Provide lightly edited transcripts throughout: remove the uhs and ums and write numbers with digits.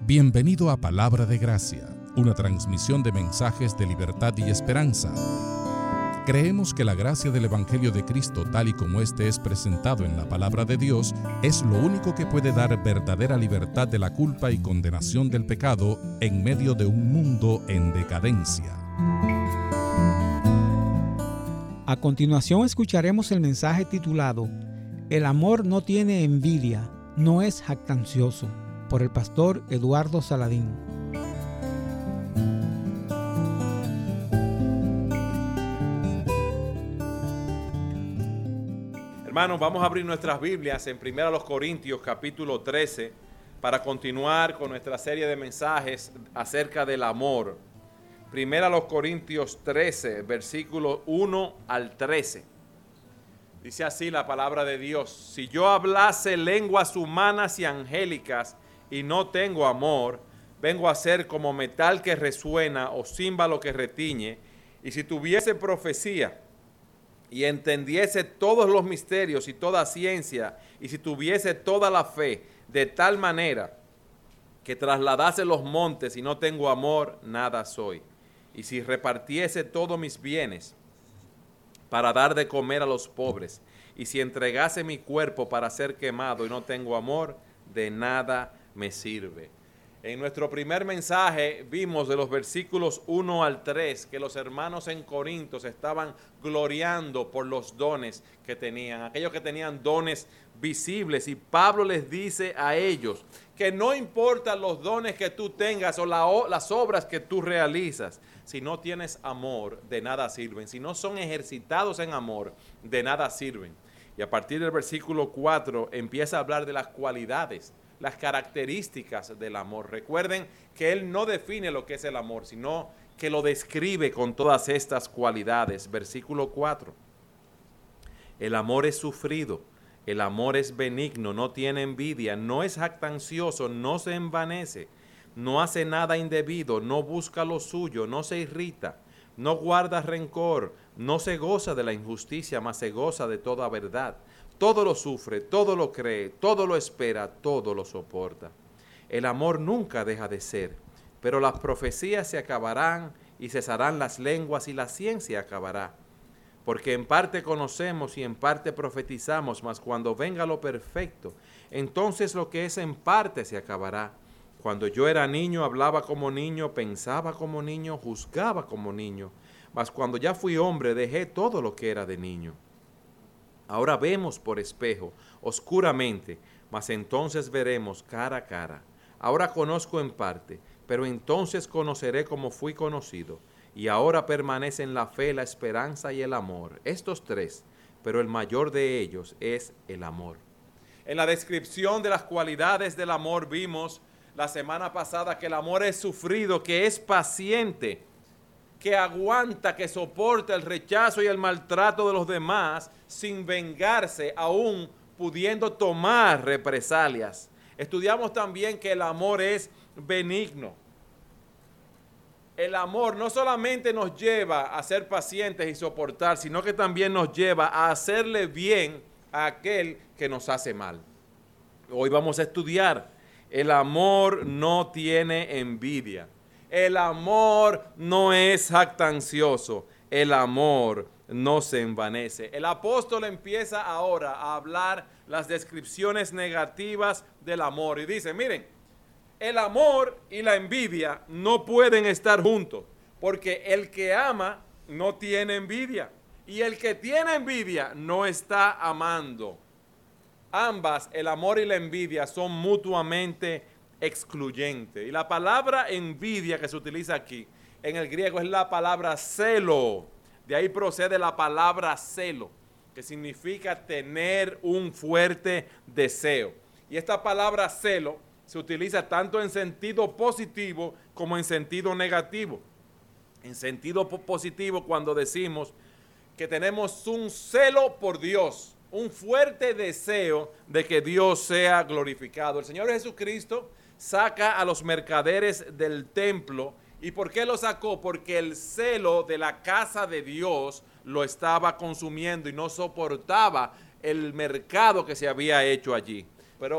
Bienvenido a Palabra de Gracia, una transmisión de mensajes de libertad y esperanza. Creemos que la gracia del Evangelio de Cristo, tal y como este es presentado en la Palabra de Dios, es lo único que puede dar verdadera libertad de la culpa y condenación del pecado en medio de un mundo en decadencia. A continuación escucharemos el mensaje titulado El amor no tiene envidia, no es jactancioso, por el pastor Eduardo Saladín. Hermanos, vamos a abrir nuestras Biblias en 1 Corintios capítulo 13 para continuar con nuestra serie de mensajes acerca del amor. 1 Corintios 13, versículos 1 al 13. Dice así la palabra de Dios: si yo hablase lenguas humanas y angélicas y no tengo amor, vengo a ser como metal que resuena o címbalo que retiñe, y si tuviese profecía y entendiese todos los misterios y toda ciencia, y si tuviese toda la fe, de tal manera que trasladase los montes y no tengo amor, nada soy. Y si repartiese todos mis bienes para dar de comer a los pobres, y si entregase mi cuerpo para ser quemado y no tengo amor, de nada me sirve. En nuestro primer mensaje vimos de los versículos 1 al 3 que los hermanos en Corinto se estaban gloriando por los dones que tenían, aquellos que tenían dones visibles, y Pablo les dice a ellos que no importan los dones que tú tengas o las obras que tú realizas, si no tienes amor, de nada sirven. Si no son ejercitados en amor, de nada sirven. Y a partir del versículo 4 empieza a hablar de las cualidades, las características del amor. Recuerden que él no define lo que es el amor, sino que lo describe con todas estas cualidades. Versículo 4. El amor es sufrido, el amor es benigno, no tiene envidia, no es jactancioso, no se envanece, no hace nada indebido, no busca lo suyo, no se irrita, no guarda rencor, no se goza de la injusticia, mas se goza de toda verdad. Todo lo sufre, todo lo cree, todo lo espera, todo lo soporta. El amor nunca deja de ser, pero las profecías se acabarán y cesarán las lenguas y la ciencia acabará. Porque en parte conocemos y en parte profetizamos, mas cuando venga lo perfecto, entonces lo que es en parte se acabará. Cuando yo era niño, hablaba como niño, pensaba como niño, juzgaba como niño. Mas cuando ya fui hombre, dejé todo lo que era de niño. Ahora vemos por espejo, oscuramente, mas entonces veremos cara a cara. Ahora conozco en parte, pero entonces conoceré como fui conocido. Y ahora permanecen la fe, la esperanza y el amor. Estos tres, pero el mayor de ellos es el amor. En la descripción de las cualidades del amor vimos la semana pasada que el amor es sufrido, que es paciente, que aguanta, que soporta el rechazo y el maltrato de los demás sin vengarse, aún pudiendo tomar represalias. Estudiamos también que el amor es benigno. El amor no solamente nos lleva a ser pacientes y soportar, sino que también nos lleva a hacerle bien a aquel que nos hace mal. Hoy vamos a estudiar: el amor no tiene envidia. El amor no es jactancioso, el amor no se envanece. El apóstol empieza ahora a hablar las descripciones negativas del amor y dice: miren, el amor y la envidia no pueden estar juntos, porque el que ama no tiene envidia y el que tiene envidia no está amando. Ambas, el amor y la envidia, son mutuamente excluyente. Y la palabra envidia que se utiliza aquí en el griego es la palabra celo. De ahí procede la palabra celo, que significa tener un fuerte deseo. Y esta palabra celo se utiliza tanto en sentido positivo como en sentido negativo. En sentido positivo, cuando decimos que tenemos un celo por Dios, un fuerte deseo de que Dios sea glorificado. El Señor Jesucristo saca a los mercaderes del templo. ¿Y por qué lo sacó? Porque el celo de la casa de Dios lo estaba consumiendo y no soportaba el mercado que se había hecho allí. Pero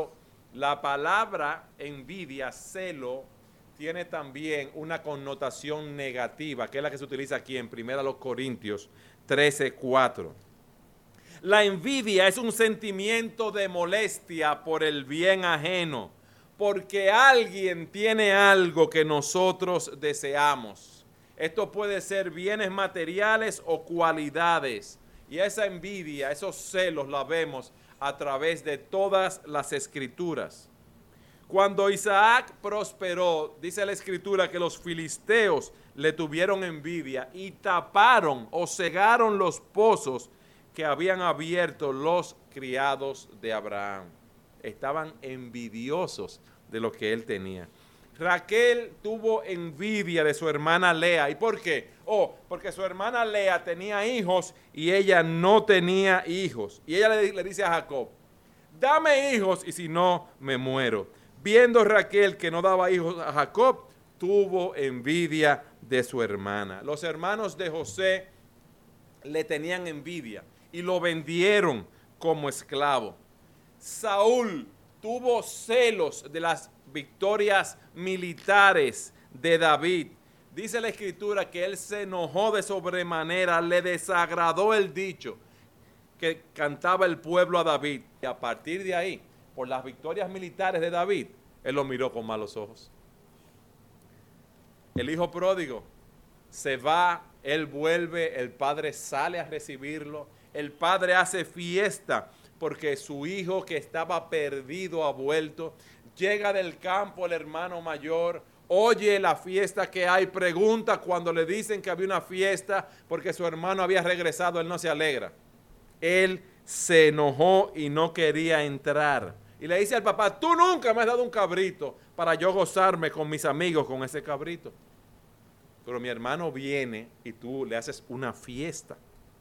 La palabra envidia, celo, tiene también una connotación negativa, que es la que se utiliza aquí en 1 Corintios 13:4. La envidia es un sentimiento de molestia por el bien ajeno, porque alguien tiene algo que nosotros deseamos. Esto puede ser bienes materiales o cualidades. Y esa envidia, esos celos, la vemos a través de todas las escrituras. Cuando Isaac prosperó, dice la escritura que los filisteos le tuvieron envidia y taparon o cegaron los pozos que habían abierto los criados de Abraham. Estaban envidiosos de lo que él tenía. Raquel tuvo envidia de su hermana Lea. ¿Y por qué? Porque su hermana Lea tenía hijos y ella no tenía hijos. Y ella le dice a Jacob, dame hijos y si no, me muero. Viendo Raquel que no daba hijos a Jacob, tuvo envidia de su hermana. Los hermanos de José le tenían envidia y lo vendieron como esclavo. Saúl tuvo celos de las victorias militares de David. Dice la escritura que él se enojó de sobremanera, le desagradó el dicho que cantaba el pueblo a David. Y a partir de ahí, por las victorias militares de David, él lo miró con malos ojos. El hijo pródigo se va, él vuelve, el padre sale a recibirlo, el padre hace fiesta porque su hijo que estaba perdido ha vuelto. Llega del campo el hermano mayor, oye la fiesta que hay, pregunta cuando le dicen que había una fiesta porque su hermano había regresado, él no se alegra. Él se enojó y no quería entrar. Y le dice al papá, tú nunca me has dado un cabrito para yo gozarme con mis amigos con ese cabrito. Pero mi hermano viene y tú le haces una fiesta.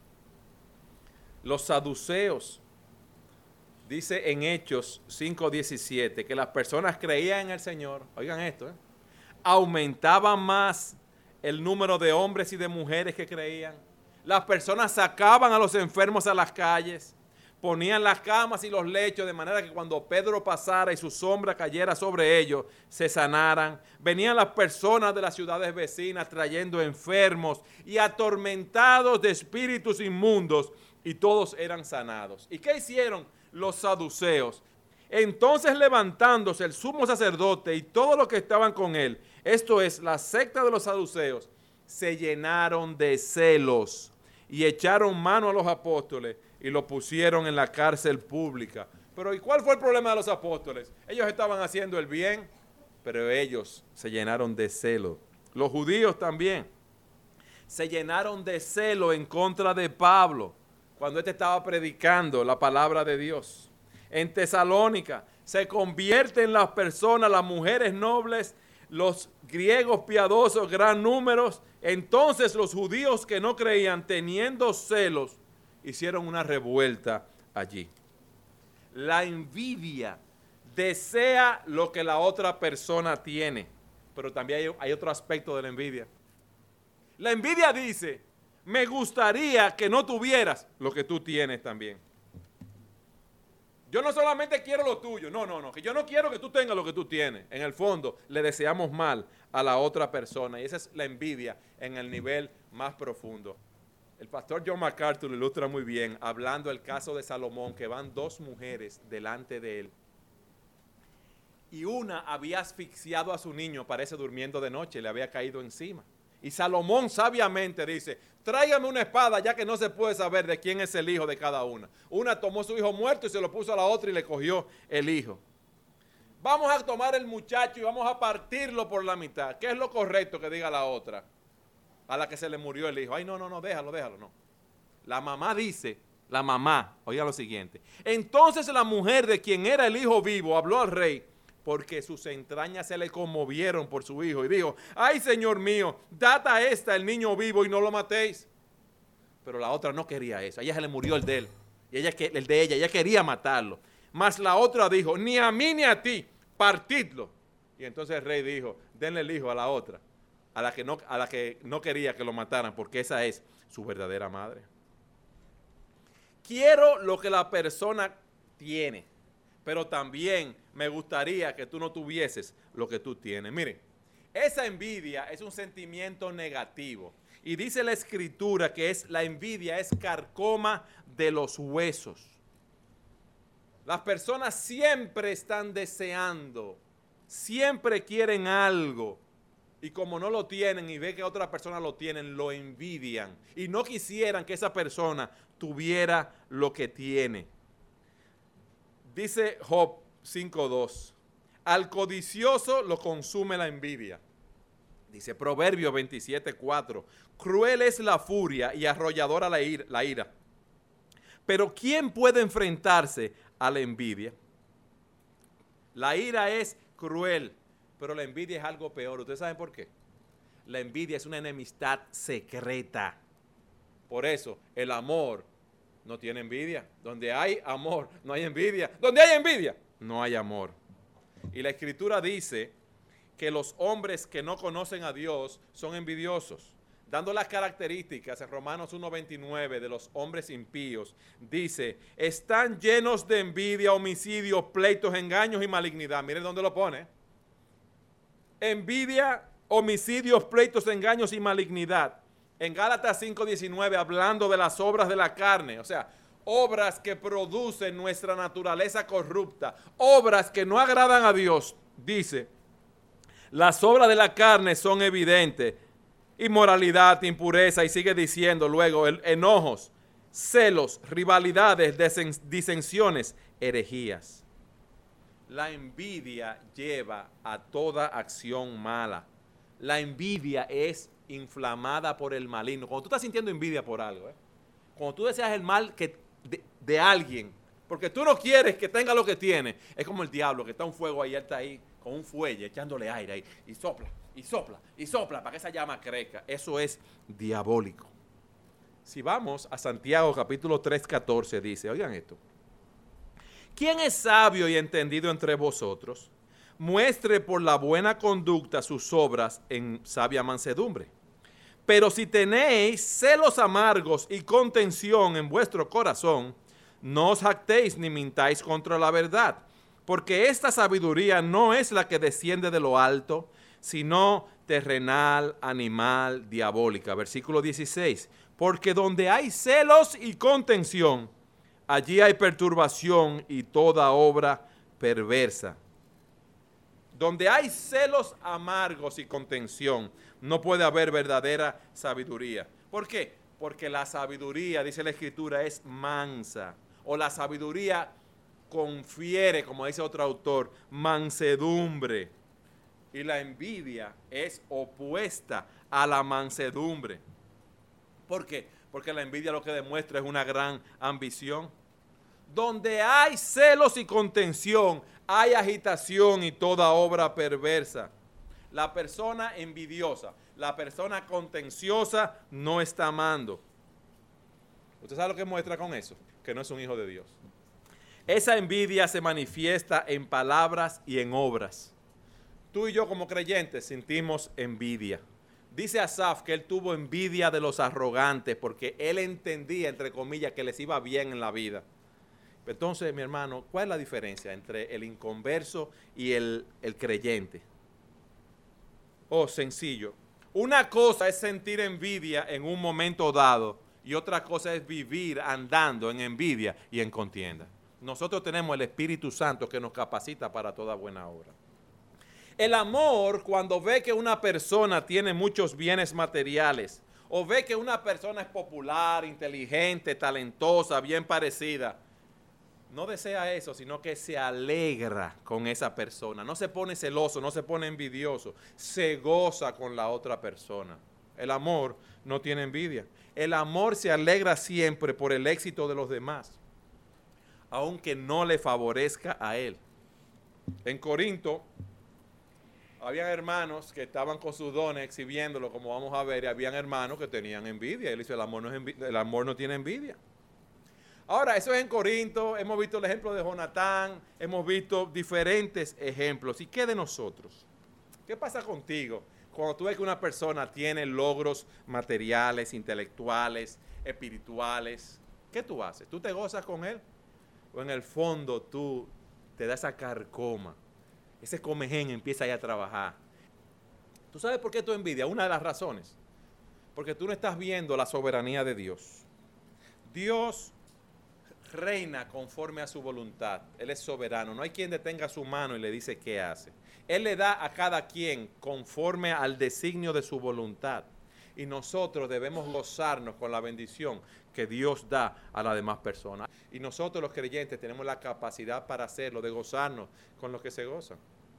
Los saduceos, dice en Hechos 5:17, que las personas creían en el Señor, oigan esto, aumentaban más el número de hombres y de mujeres que creían. Las personas sacaban a los enfermos a las calles, ponían las camas y los lechos de manera que cuando Pedro pasara y su sombra cayera sobre ellos, se sanaran. Venían las personas de las ciudades vecinas trayendo enfermos y atormentados de espíritus inmundos y todos eran sanados. ¿Y qué hicieron los saduceos? Entonces levantándose el sumo sacerdote y todos los que estaban con él, esto es, la secta de los saduceos, se llenaron de celos y echaron mano a los apóstoles y los pusieron en la cárcel pública. Pero ¿y cuál fue el problema de los apóstoles? Ellos estaban haciendo el bien, pero ellos se llenaron de celo. Los judíos también se llenaron de celo en contra de Pablo cuando éste estaba predicando la palabra de Dios. En Tesalónica se convierten las personas, las mujeres nobles, los griegos piadosos, gran número. Entonces los judíos que no creían, teniendo celos, hicieron una revuelta allí. La envidia desea lo que la otra persona tiene, pero también hay otro aspecto de la envidia. La envidia dice, me gustaría que no tuvieras lo que tú tienes también. Yo no solamente quiero lo tuyo, no, que yo no quiero que tú tengas lo que tú tienes. En el fondo, le deseamos mal a la otra persona y esa es la envidia en el nivel más profundo. El pastor John MacArthur lo ilustra muy bien, hablando del caso de Salomón, que van dos mujeres delante de él. Y una había asfixiado a su niño, parece durmiendo de noche, le había caído encima. Y Salomón sabiamente dice, tráigame una espada ya que no se puede saber de quién es el hijo de cada una. Una tomó su hijo muerto y se lo puso a la otra y le cogió el hijo. Vamos a tomar el muchacho y vamos a partirlo por la mitad. ¿Qué es lo correcto que diga la otra? A la que se le murió el hijo. Ay, no, déjalo, no. La mamá dice, oiga lo siguiente. Entonces la mujer de quien era el hijo vivo habló al rey, porque sus entrañas se le conmovieron por su hijo y dijo, ay, señor mío, dad a esta el niño vivo y no lo matéis. Pero la otra no quería eso, a ella se le murió el de él, y ella quería matarlo. Mas la otra dijo, ni a mí ni a ti, partidlo. Y entonces el rey dijo, denle el hijo a la otra, a la que no quería que lo mataran, porque esa es su verdadera madre. Quiero lo que la persona tiene, pero también me gustaría que tú no tuvieses lo que tú tienes. Miren, esa envidia es un sentimiento negativo. Y dice la Escritura que la envidia es carcoma de los huesos. Las personas siempre están deseando, siempre quieren algo. Y como no lo tienen y ven que otras personas lo tienen, lo envidian. Y no quisieran que esa persona tuviera lo que tiene. Dice Job 5:2, al codicioso lo consume la envidia. Dice Proverbio 27:4, cruel es la furia y arrolladora la ira. Pero ¿quién puede enfrentarse a la envidia? La ira es cruel, pero la envidia es algo peor. ¿Ustedes saben por qué? La envidia es una enemistad secreta. Por eso el amor no tiene envidia. Donde hay amor, no hay envidia. Donde hay envidia, no hay amor. Y la Escritura dice que los hombres que no conocen a Dios son envidiosos. Dando las características en Romanos 1:29 de los hombres impíos, dice, están llenos de envidia, homicidios, pleitos, engaños y malignidad. Miren dónde lo pone. Envidia, homicidios, pleitos, engaños y malignidad. En Gálatas 5:19, hablando de las obras de la carne, o sea, obras que producen nuestra naturaleza corrupta, obras que no agradan a Dios, dice, las obras de la carne son evidentes, inmoralidad, impureza, y sigue diciendo luego, enojos, celos, rivalidades, disensiones, herejías. La envidia lleva a toda acción mala. La envidia es inflamada por el maligno. Cuando tú estás sintiendo envidia por algo, cuando tú deseas el mal de alguien, porque tú no quieres que tenga lo que tiene, es como el diablo que está un fuego ahí, él está ahí con un fuelle echándole aire ahí y sopla, y sopla, y sopla para que esa llama crezca. Eso es diabólico. Si vamos a Santiago capítulo 3:14 dice, oigan esto, ¿quién es sabio y entendido entre vosotros? Muestre por la buena conducta sus obras en sabia mansedumbre. Pero si tenéis celos amargos y contención en vuestro corazón, no os jactéis ni mintáis contra la verdad, porque esta sabiduría no es la que desciende de lo alto, sino terrenal, animal, diabólica. Versículo 16, porque donde hay celos y contención, allí hay perturbación y toda obra perversa. Donde hay celos amargos y contención, no puede haber verdadera sabiduría. ¿Por qué? Porque la sabiduría, dice la Escritura, es mansa. O la sabiduría confiere, como dice otro autor, mansedumbre. Y la envidia es opuesta a la mansedumbre. ¿Por qué? Porque la envidia lo que demuestra es una gran ambición. Donde hay celos y contención, hay agitación y toda obra perversa. La persona envidiosa, la persona contenciosa no está amando. ¿Usted sabe lo que muestra con eso? Que no es un hijo de Dios. Esa envidia se manifiesta en palabras y en obras. Tú y yo como creyentes sentimos envidia. Dice Asaf que él tuvo envidia de los arrogantes porque él entendía, entre comillas, que les iba bien en la vida. Entonces, mi hermano, ¿cuál es la diferencia entre el inconverso y el creyente? Oh, sencillo. Una cosa es sentir envidia en un momento dado y otra cosa es vivir andando en envidia y en contienda. Nosotros tenemos el Espíritu Santo que nos capacita para toda buena obra. El amor, cuando ve que una persona tiene muchos bienes materiales o ve que una persona es popular, inteligente, talentosa, bien parecida, no desea eso, sino que se alegra con esa persona. No se pone celoso, no se pone envidioso. Se goza con la otra persona. El amor no tiene envidia. El amor se alegra siempre por el éxito de los demás, aunque no le favorezca a él. En Corinto, habían hermanos que estaban con sus dones exhibiéndolo, como vamos a ver, y habían hermanos que tenían envidia. Él dice, el amor no tiene envidia. Ahora, eso es en Corinto, hemos visto el ejemplo de Jonatán, hemos visto diferentes ejemplos. ¿Y qué de nosotros? ¿Qué pasa contigo cuando tú ves que una persona tiene logros materiales, intelectuales, espirituales? ¿Qué tú haces? ¿Tú te gozas con él? ¿O en el fondo tú te da esa carcoma. Ese comején empieza ahí a trabajar. ¿Tú sabes por qué tú envidias? Una de las razones. Porque tú no estás viendo la soberanía de Dios. Dios reina conforme a su voluntad. Él es soberano. No hay quien detenga su mano y le dice qué hace. Él le da a cada quien conforme al designio de su voluntad. Y nosotros debemos gozarnos con la bendición que Dios da a las demás personas. Y nosotros los creyentes tenemos la capacidad para hacerlo, de gozarnos con los que se gozan.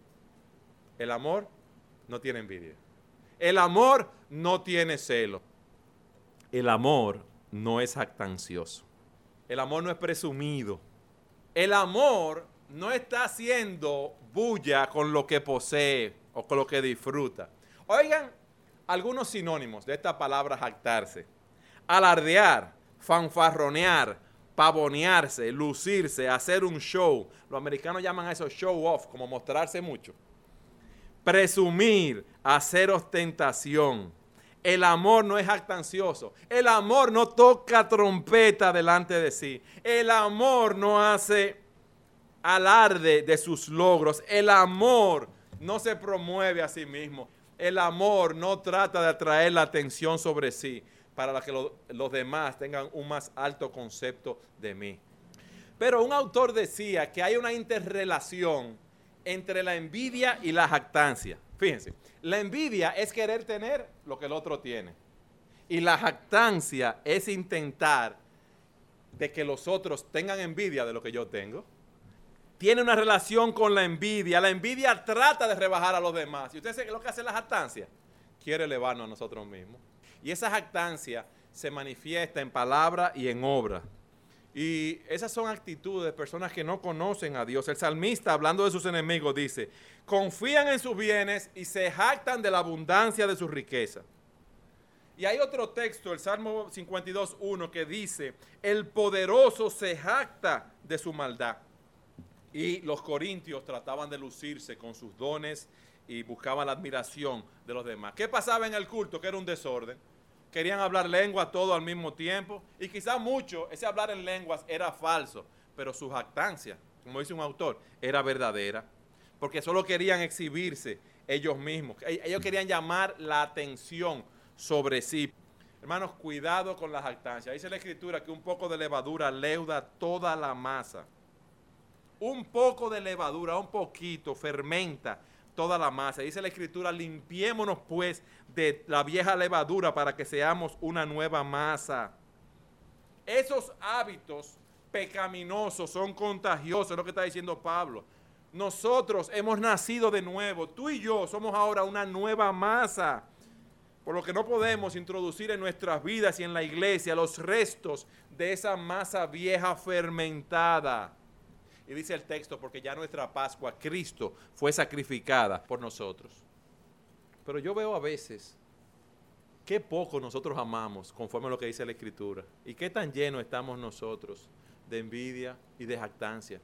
El amor no tiene envidia. El amor no tiene celo. El amor no es jactancioso. El amor no es presumido. El amor no está haciendo bulla con lo que posee o con lo que disfruta. Oigan, algunos sinónimos de esta palabra jactarse: alardear, fanfarronear, pavonearse, lucirse, hacer un show. Los americanos llaman a eso show off, como mostrarse mucho. Presumir, hacer ostentación. El amor no es jactancioso. El amor no toca trompeta delante de sí. El amor no hace alarde de sus logros. El amor no se promueve a sí mismo. El amor no trata de atraer la atención sobre sí para que los demás tengan un más alto concepto de mí. Pero un autor decía que hay una interrelación entre la envidia y la jactancia. Fíjense, la envidia es querer tener lo que el otro tiene. Y la jactancia es intentar de que los otros tengan envidia de lo que yo tengo. Tiene una relación con la envidia. La envidia trata de rebajar a los demás. ¿Y usted sabe qué es lo que hace la jactancia? Quiere elevarnos a nosotros mismos. Y esa jactancia se manifiesta en palabra y en obra. Y esas son actitudes de personas que no conocen a Dios. El salmista, hablando de sus enemigos, dice: confían en sus bienes y se jactan de la abundancia de sus riquezas. Y hay otro texto, el Salmo 52:1, que dice: el poderoso se jacta de su maldad. Y los corintios trataban de lucirse con sus dones y buscaban la admiración de los demás. ¿Qué pasaba en el culto? Que era un desorden. Querían hablar lengua todo al mismo tiempo. Y quizás mucho, ese hablar en lenguas era falso. Pero su jactancia, como dice un autor, era verdadera. Porque solo querían exhibirse ellos mismos. Ellos querían llamar la atención sobre sí. Hermanos, cuidado con la jactancia. Dice la Escritura que un poco de levadura leuda toda la masa. Un poco de levadura, un poquito, fermenta toda la masa. Dice la Escritura: limpiémonos pues de la vieja levadura para que seamos una nueva masa. Esos hábitos pecaminosos son contagiosos, es lo que está diciendo Pablo. Nosotros hemos nacido de nuevo. Tú y yo somos ahora una nueva masa. Por lo que no podemos introducir en nuestras vidas y en la iglesia los restos de esa masa vieja fermentada. Y dice el texto: porque ya nuestra Pascua, Cristo, fue sacrificada por nosotros. Pero yo veo a veces qué poco nosotros amamos conforme a lo que dice la Escritura. Y qué tan llenos estamos nosotros de envidia y de jactancia.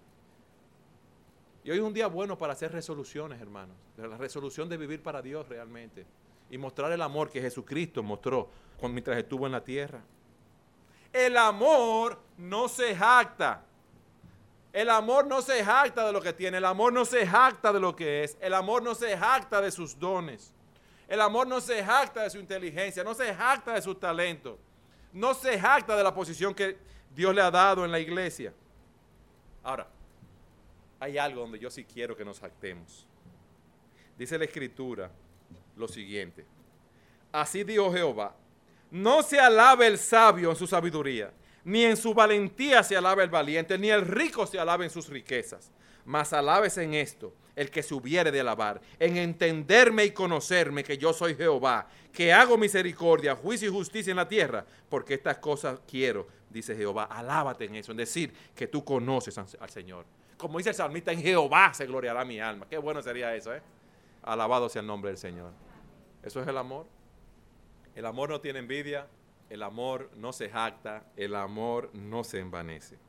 Y hoy es un día bueno para hacer resoluciones, hermanos. La resolución de vivir para Dios realmente. Y mostrar el amor que Jesucristo mostró mientras estuvo en la tierra. El amor no se jacta. El amor no se jacta de lo que tiene. El amor no se jacta de lo que es. El amor no se jacta de sus dones. El amor no se jacta de su inteligencia. No se jacta de sus talentos. No se jacta de la posición que Dios le ha dado en la iglesia. Ahora, hay algo donde yo sí quiero que nos jactemos. Dice la Escritura lo siguiente: así dijo Jehová: no se alabe el sabio en su sabiduría, ni en su valentía se alabe el valiente, ni el rico se alabe en sus riquezas. Mas alábese en esto el que se hubiere de alabar, en entenderme y conocerme que yo soy Jehová, que hago misericordia, juicio y justicia en la tierra, porque estas cosas quiero, dice Jehová. Alábate en eso, en decir que tú conoces al Señor. Como dice el salmista: en Jehová se gloriará mi alma. Qué bueno sería eso, ¿eh? Alabado sea el nombre del Señor. Eso es el amor. El amor no tiene envidia. El amor no se jacta, el amor no se envanece.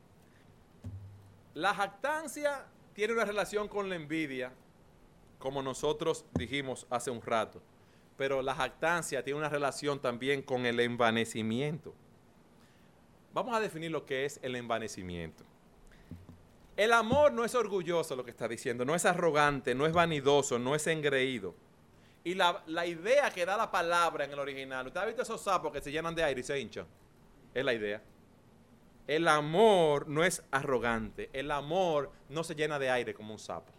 La jactancia tiene una relación con la envidia, como nosotros dijimos hace un rato, pero la jactancia tiene una relación también con el envanecimiento. Vamos a definir lo que es el envanecimiento. El amor no es orgulloso, lo que está diciendo, no es arrogante, no es vanidoso, no es engreído. Y la idea que da la palabra en el original, ¿usted ha visto esos sapos que se llenan de aire y se hinchan? Es la idea. El amor no es arrogante, el amor no se llena de aire como un sapo.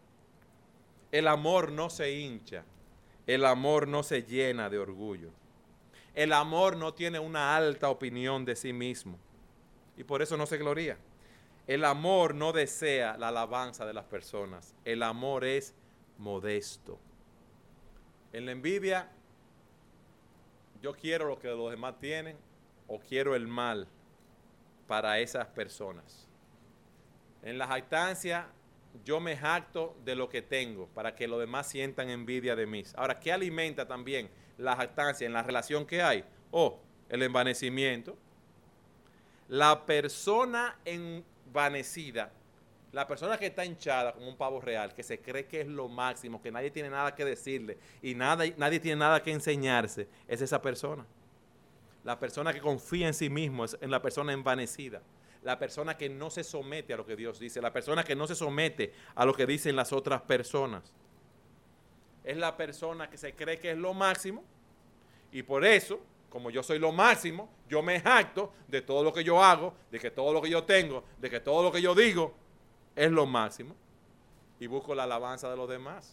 El amor no se hincha, el amor no se llena de orgullo. El amor no tiene una alta opinión de sí mismo y por eso no se gloría. El amor no desea la alabanza de las personas. El amor es modesto. En la envidia, yo quiero lo que los demás tienen o quiero el mal para esas personas. En la jactancia, yo me jacto de lo que tengo para que los demás sientan envidia de mí. Ahora, ¿qué alimenta también la jactancia en la relación que hay? El envanecimiento. La persona envanecida, la persona que está hinchada como un pavo real, que se cree que es lo máximo, que nadie tiene nada que decirle y nadie tiene nada que enseñarse, es esa persona. La persona que confía en sí mismo es en la persona envanecida. La persona que no se somete a lo que Dios dice, la persona que no se somete a lo que dicen las otras personas. Es la persona que se cree que es lo máximo y por eso, como yo soy lo máximo, yo me jacto de todo lo que yo hago, de que todo lo que yo tengo, de que todo lo que yo digo es lo máximo y busco la alabanza de los demás.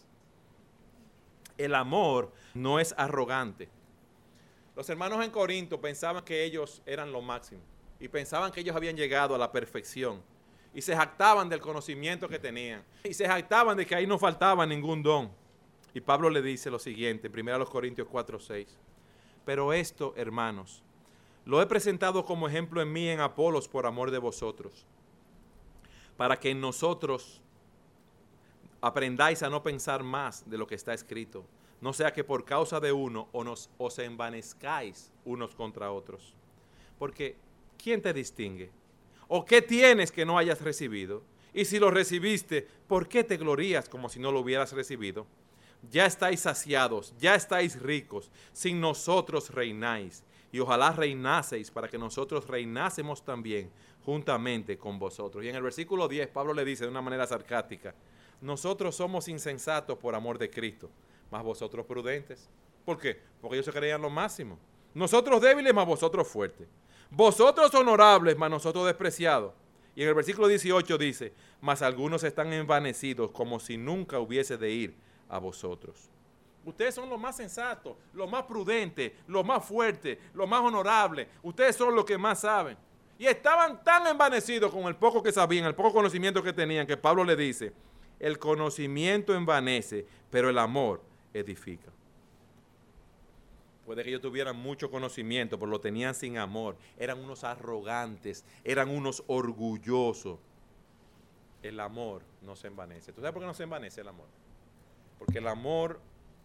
El amor no es arrogante. Los hermanos en Corinto pensaban que ellos eran lo máximo y pensaban que ellos habían llegado a la perfección y se jactaban del conocimiento que tenían y se jactaban de que ahí no faltaba ningún don. Y Pablo le dice lo siguiente, en 1 Corintios 4:6. Pero esto, hermanos, lo he presentado como ejemplo en mí y en Apolos por amor de vosotros, para que en nosotros aprendáis a no pensar más de lo que está escrito, no sea que por causa de uno os envanezcáis unos contra otros. Porque, ¿quién te distingue? ¿O qué tienes que no hayas recibido? Y si lo recibiste, ¿por qué te glorías como si no lo hubieras recibido? Ya estáis saciados, ya estáis ricos, sin nosotros reináis. Y ojalá reinaseis para que nosotros reinásemos también juntamente con vosotros. Y en el versículo 10, Pablo le dice de una manera sarcástica, nosotros somos insensatos por amor de Cristo, mas vosotros prudentes. ¿Por qué? Porque ellos se creían lo máximo. Nosotros débiles, mas vosotros fuertes. Vosotros honorables, mas nosotros despreciados. Y en el versículo 18 dice, mas algunos están envanecidos como si nunca hubiese de ir a vosotros. Ustedes son los más sensatos, los más prudentes, los más fuertes, los más honorables. Ustedes son los que más saben. Y estaban tan envanecidos con el poco que sabían, el poco conocimiento que tenían, que Pablo le dice, el conocimiento envanece, pero el amor edifica. Puede que ellos tuvieran mucho conocimiento, pero lo tenían sin amor. Eran unos arrogantes, eran unos orgullosos. El amor no se envanece. ¿Tú sabes por qué no se envanece el amor? Porque el amor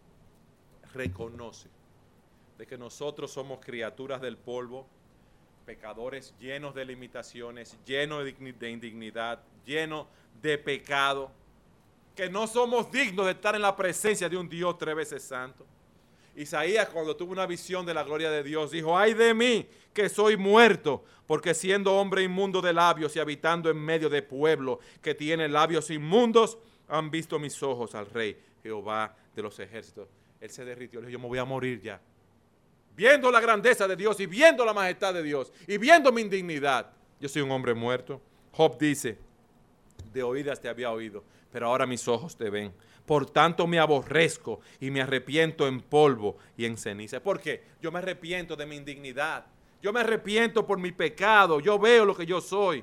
reconoce de que nosotros somos criaturas del polvo, pecadores llenos de limitaciones, llenos de indignidad, llenos de pecado, que no somos dignos de estar en la presencia de un Dios 3 veces santo. Isaías, cuando tuvo una visión de la gloria de Dios, dijo, ay de mí que soy muerto, porque siendo hombre inmundo de labios y habitando en medio de pueblo que tiene labios inmundos, han visto mis ojos al Rey Jehová de los ejércitos. Él se derritió, le dijo, yo me voy a morir ya. Viendo la grandeza de Dios y viendo la majestad de Dios y viendo mi indignidad, yo soy un hombre muerto. Job dice, de oídas te había oído, pero ahora mis ojos te ven. Por tanto me aborrezco y me arrepiento en polvo y en ceniza. ¿Por qué? Yo me arrepiento de mi indignidad. Yo me arrepiento por mi pecado. Yo veo lo que yo soy.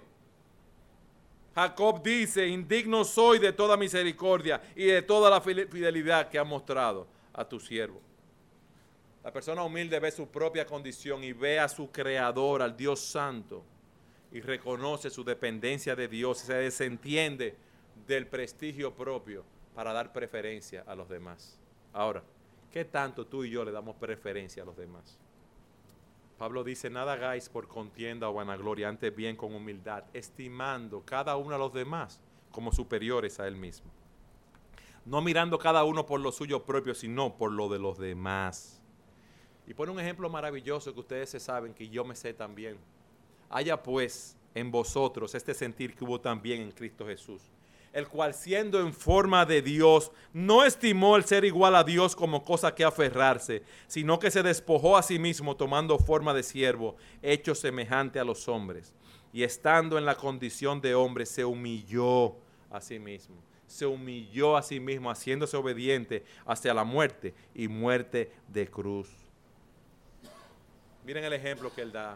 Jacob dice, indigno soy de toda misericordia y de toda la fidelidad que has mostrado a tu siervo. La persona humilde ve su propia condición y ve a su Creador, al Dios Santo, y reconoce su dependencia de Dios y se desentiende del prestigio propio para dar preferencia a los demás. Ahora, ¿qué tanto tú y yo le damos preferencia a los demás? Pablo dice, nada hagáis por contienda o vanagloria, antes bien con humildad, estimando cada uno a los demás como superiores a él mismo. No mirando cada uno por lo suyo propio, sino por lo de los demás. Y pone un ejemplo maravilloso que ustedes se saben, que yo me sé también. Haya pues en vosotros este sentir que hubo también en Cristo Jesús, el cual siendo en forma de Dios, no estimó el ser igual a Dios como cosa que aferrarse, sino que se despojó a sí mismo tomando forma de siervo, hecho semejante a los hombres. Y estando en la condición de hombre, se humilló a sí mismo. Se humilló a sí mismo, haciéndose obediente hasta la muerte y muerte de cruz. Miren el ejemplo que él da.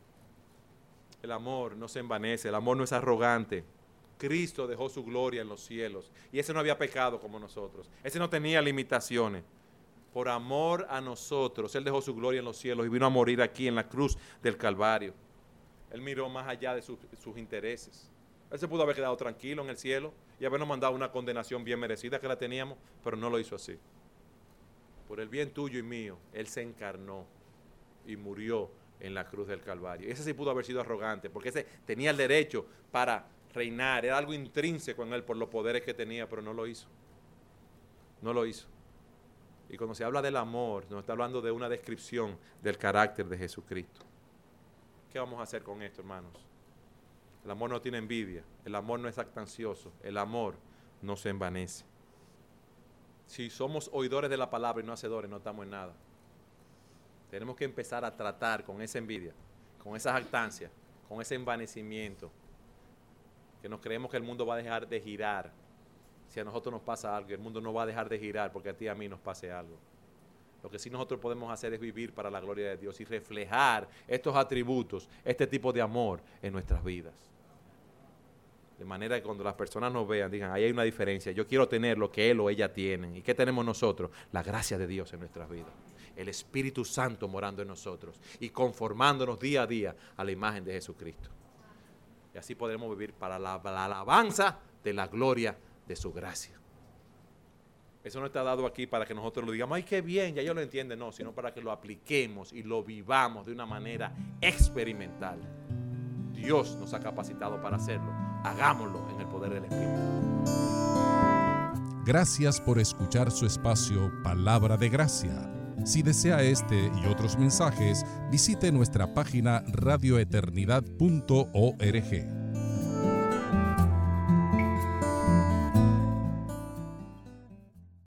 El amor no se envanece, el amor no es arrogante. Cristo dejó su gloria en los cielos y ese no había pecado como nosotros. Ese no tenía limitaciones. Por amor a nosotros, Él dejó su gloria en los cielos y vino a morir aquí en la cruz del Calvario. Él miró más allá de sus intereses. Él se pudo haber quedado tranquilo en el cielo y habernos mandado una condenación bien merecida que la teníamos, pero no lo hizo así. Por el bien tuyo y mío, Él se encarnó y murió en la cruz del Calvario. Ese sí pudo haber sido arrogante, porque ese tenía el derecho para reinar, era algo intrínseco en Él por los poderes que tenía, pero no lo hizo. No lo hizo. Y cuando se habla del amor, nos está hablando de una descripción del carácter de Jesucristo. ¿Qué vamos a hacer con esto, hermanos? El amor no tiene envidia, el amor no es jactancioso, el amor no se envanece. Si somos oidores de la palabra y no hacedores, no estamos en nada. Tenemos que empezar a tratar con esa envidia, con esa jactancia, con ese envanecimiento, que nos creemos que el mundo va a dejar de girar. Si a nosotros nos pasa algo, el mundo no va a dejar de girar porque a ti y a mí nos pase algo. Lo que sí nosotros podemos hacer es vivir para la gloria de Dios y reflejar estos atributos, este tipo de amor en nuestras vidas. De manera que cuando las personas nos vean, digan, ahí hay una diferencia, yo quiero tener lo que él o ella tienen. ¿Y qué tenemos nosotros? La gracia de Dios en nuestras vidas. El Espíritu Santo morando en nosotros y conformándonos día a día a la imagen de Jesucristo. Y así podremos vivir para la alabanza de la gloria de su gracia. Eso no está dado aquí para que nosotros lo digamos, ay, qué bien, ya ellos lo entienden, no, sino para que lo apliquemos y lo vivamos de una manera experimental. Dios nos ha capacitado para hacerlo. Hagámoslo en el poder del Espíritu. Gracias por escuchar su espacio Palabra de Gracia. Si desea este y otros mensajes, visite nuestra página radioeternidad.org.